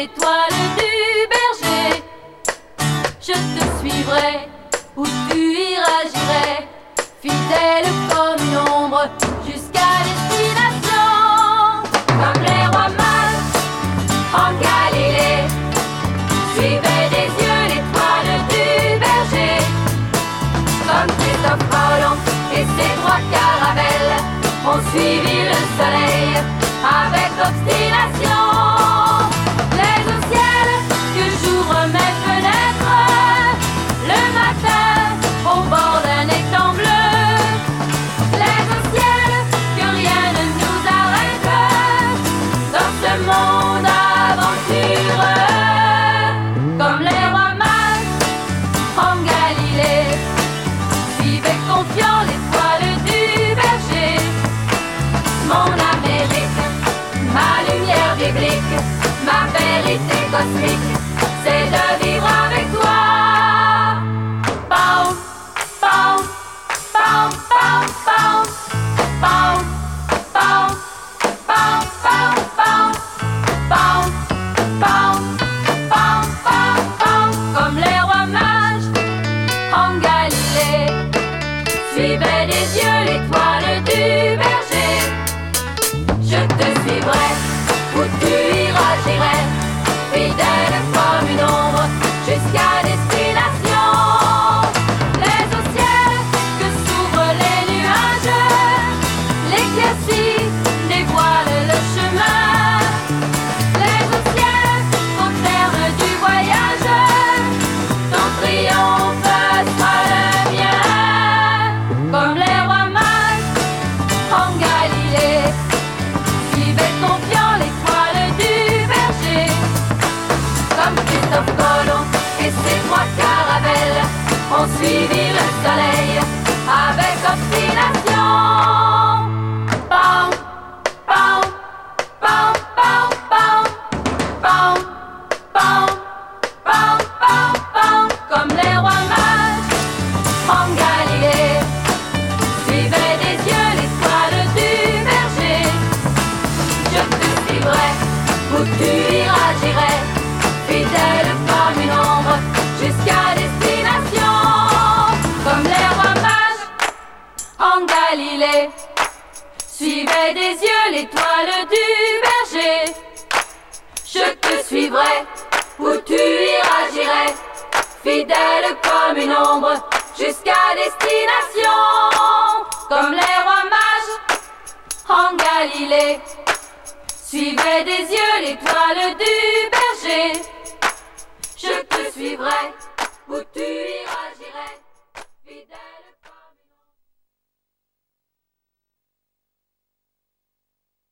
l'étoile du berger. Je te suivrai, où tu iras j'irai, fidèle comme une ombre, jusqu'à destination. Comme les rois mages en Galilée, suivez des yeux l'étoile du berger. Comme Christophe Colomb et ses trois caravelles ont suivi le soleil avec obstination. Les au ciel que j'ouvre mes fenêtres le matin au bord d'un étang bleu. Les au ciel que rien ne nous arrête dans ce monde aventureux. Comme les rois mages en Galilée, suivez confiant l'étoile du berger. Mon Amérique, ma lumière biblique, ma vérité cosmique, c'est de vivre avec toi. Pam, pam, pam, pam, pam, pam, pam, pam, pam, pam, pam, pam, pam, pam, pam. Comme les rois mages en Galilée, suivez des yeux l'étoile du berger. Je te suivrai, où tu iras j'irai, fidèle comme une ombre, jusqu'à destination. Les au ciel que s'ouvrent les nuages, l'éclaircie dévoile le chemin. Les au ciel qu'au terme du voyage, ton triomphe sera le mien. Comme les rois mages en Galilée, suivez confiant l'étoile du berger. Comme Christophe Colomb et ses trois caravelles ont suivi le soleil avec obstination. Pam, pam, pam, pam, pam, pam, pam, pam, pam, pam. Comme les rois mages en Galilée, suivez des yeux l'étoile du berger. Je te suivrai, où tu iras j'irai, fidèle comme une ombre, jusqu'à destination. Comme les rois mages en Galilée, suivez des yeux l'étoile du berger. Je te suivrai, où tu iras j'irai, fidèle comme une ombre, jusqu'à destination. Comme les rois mages en Galilée, suivez des yeux l'étoile du berger. Je te suivrai, où tu iras.